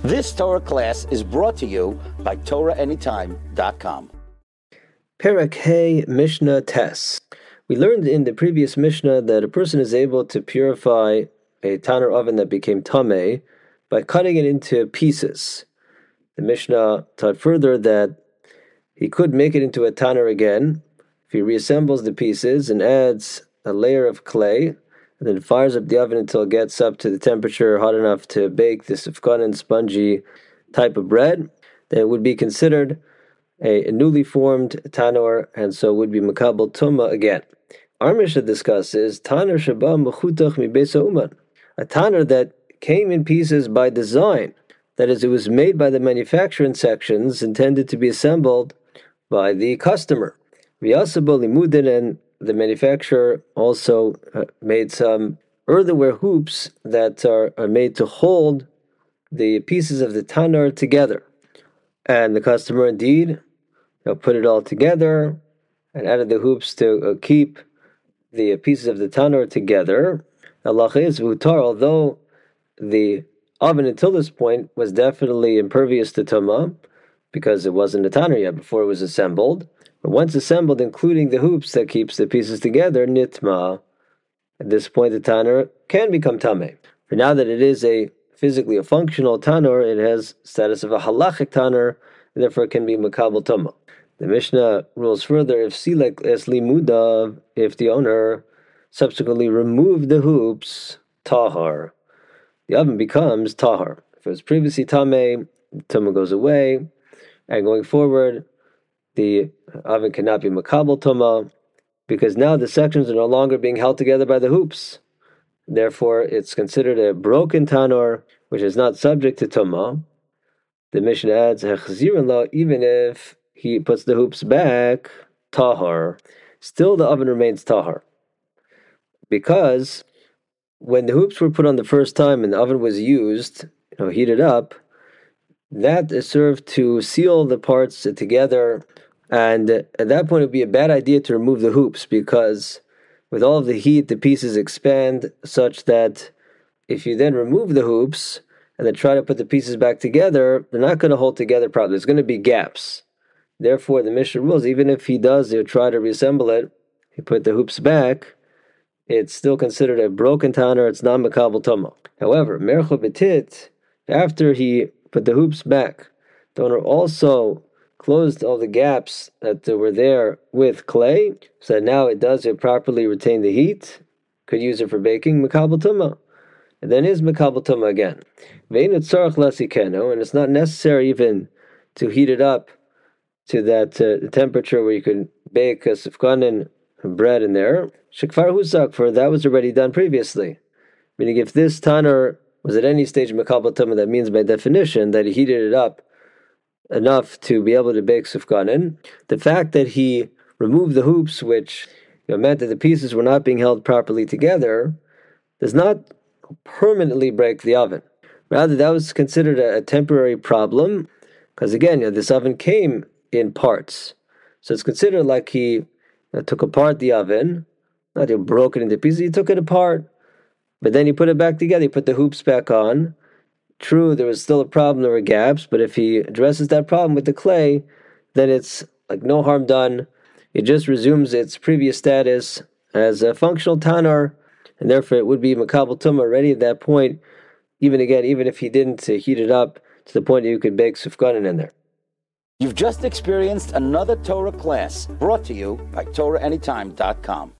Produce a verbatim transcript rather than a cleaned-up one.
This Torah class is brought to you by Torah Anytime dot com. Perek Hey Mishnah Tes. We learned in the previous Mishnah that a person is able to purify a tanner oven that became tameh by cutting it into pieces. The Mishnah taught further that he could make it into a tanner again if he reassembles the pieces and adds a layer of clay and then fires up the oven until it gets up to the temperature hot enough to bake this sifkanan spongy type of bread. Then it would be considered a newly formed tanor, and so would be makabel tuma again. Our Mishnah discusses tanor sheba mechutach mibesa uman, a tanor that came in pieces by design. That is, it was made by the manufacturer in sections intended to be assembled by the customer. V'yasabo limudin, and the manufacturer also uh, made some earthenware hoops that are, are made to hold the pieces of the tanor together. And the customer indeed you know, put it all together and added the hoops to uh, keep the pieces of the tanur together. Allah is vutar, although the oven until this point was definitely impervious to tuma because it wasn't a tanur yet before it was assembled. But once assembled, including the hoops that keeps the pieces together, nitma, at this point the tanur can become tameh. For now that it is a physically a functional tanur, it has status of a halachic tanur, and therefore it can be makabel tuma. The Mishnah rules further, if silek es limudav, if the owner subsequently removed the hoops, tahar, the oven becomes tahar. If it was previously tameh, the tuma goes away, and going forward, the oven cannot be makabel tuma, because now the sections are no longer being held together by the hoops. Therefore, it's considered a broken tanur, which is not subject to tuma. The Mishnah adds, even if he puts the hoops back, tahar, still the oven remains tahar. Because when the hoops were put on the first time and the oven was used, you know, heated up, that is served to seal the parts together. And at that point, it would be a bad idea to remove the hoops, because with all of the heat, the pieces expand such that if you then remove the hoops and then try to put the pieces back together, they're not going to hold together properly. There's going to be gaps. Therefore, the Mishnah rules, even if he does he'll try to reassemble it, he put the hoops back, it's still considered a broken tanur, it's not makabel tuma. However, mercho betit, after he put the hoops back, the owner also closed all the gaps that were there with clay, so that now it does it properly retain the heat, could use it for baking, makabel tuma. And then is makabel tuma again. Ve'inut tzarach lasikeno, and it's not necessary even to heat it up to that uh, temperature where you could bake a sifkanan bread in there. Shekfar husak, for that was already done previously. Meaning, if this tanur was at any stage of makabel tuma, that means by definition that he heated it up enough to be able to bake sifkanan. The fact that he removed the hoops, which you know, meant that the pieces were not being held properly together, does not permanently break the oven. Rather, that was considered a, a temporary problem, because again, you know, this oven came in parts. So it's considered like he you know, took apart the oven, not he broke it into pieces, he took it apart, but then he put it back together, he put the hoops back on. True, there was still a problem, there were gaps, but if he addresses that problem with the clay, then it's like no harm done. It just resumes its previous status as a functional tanur, and therefore it would be makabel tuma already at that point, even again, even if he didn't uh, heat it up to the point that you could bake sifkanan in there. You've just experienced another Torah class brought to you by Torah Anytime dot com.